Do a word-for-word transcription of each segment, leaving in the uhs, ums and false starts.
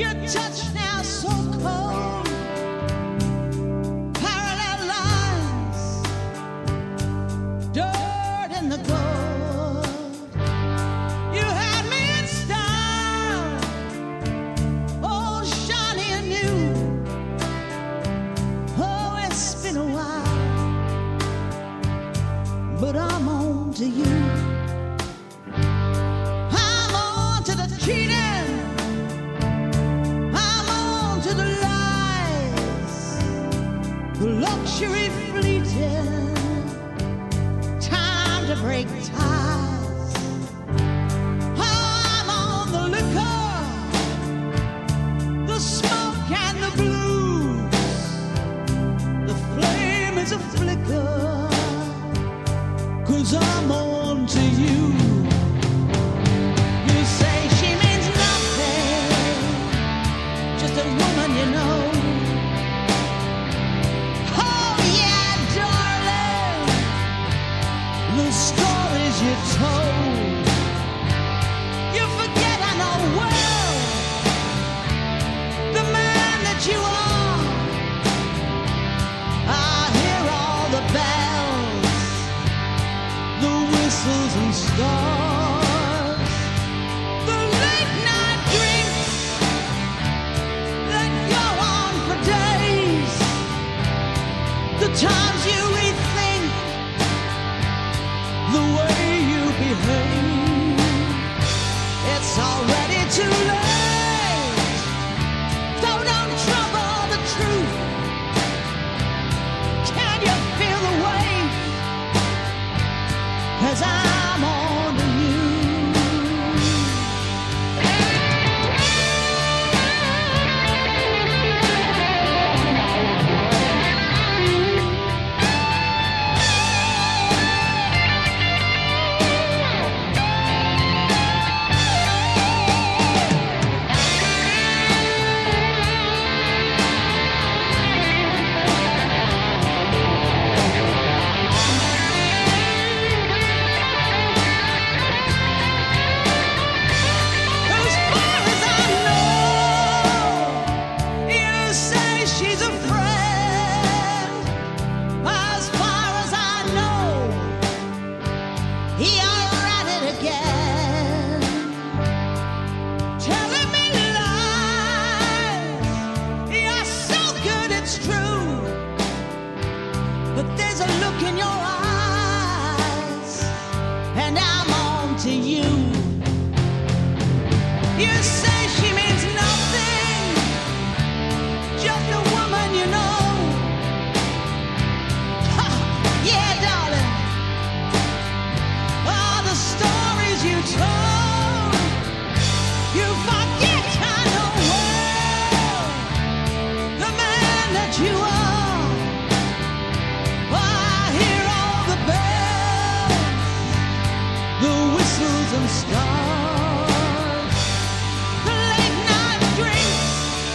Your touch now so cold, parallel lines, dirt in the gold. You had me in style, all shiny and new. Oh, it's been a while, but I'm on to you. I'm on to the cheating, I'm on to the lies, the luxury fleeting, time to break ties. I'm on the liquor, the smoke and the blues, the flame is a flicker, 'cause I'm on to you. You say she means nothing, just a woman you know. Oh yeah, darling, the stories you told. You forget I know well the man that you are. I hear all the bells, the whistles and stars, the late night drinks that go on for days, the times you rethink the way you behave. It's already too late, so don't trouble the truth. Can you feel the weight? 'Cause I'm on to you. As far as I know, you say she's a friend. As far as I know, you're at it again, telling me lies. You're so good, it's true, but there's a look in your eyes, and I'm on to you. You say she means nothing, just a woman you know. Ha, yeah, darling, all the stories you told. You forget I know well the man that you are. I hear all the bells, the whistles and stars, the late night drinks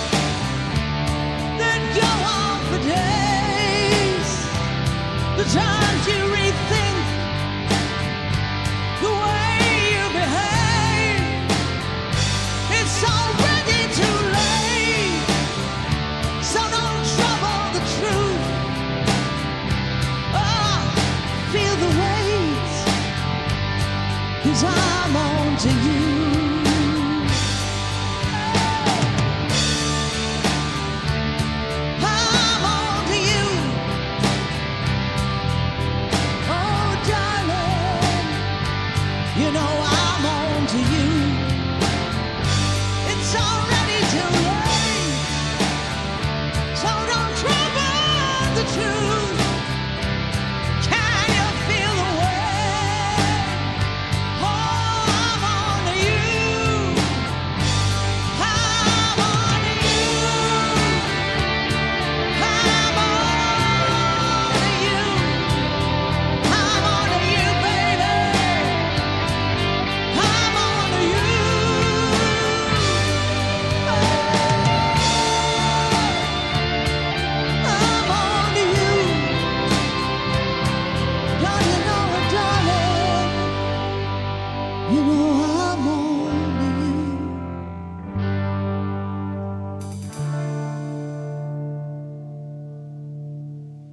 that go on for days, the times you rethink the way you behave. It's already too late, so don't trouble the truth. Ah, feel the weight, 'cause I'm on to you.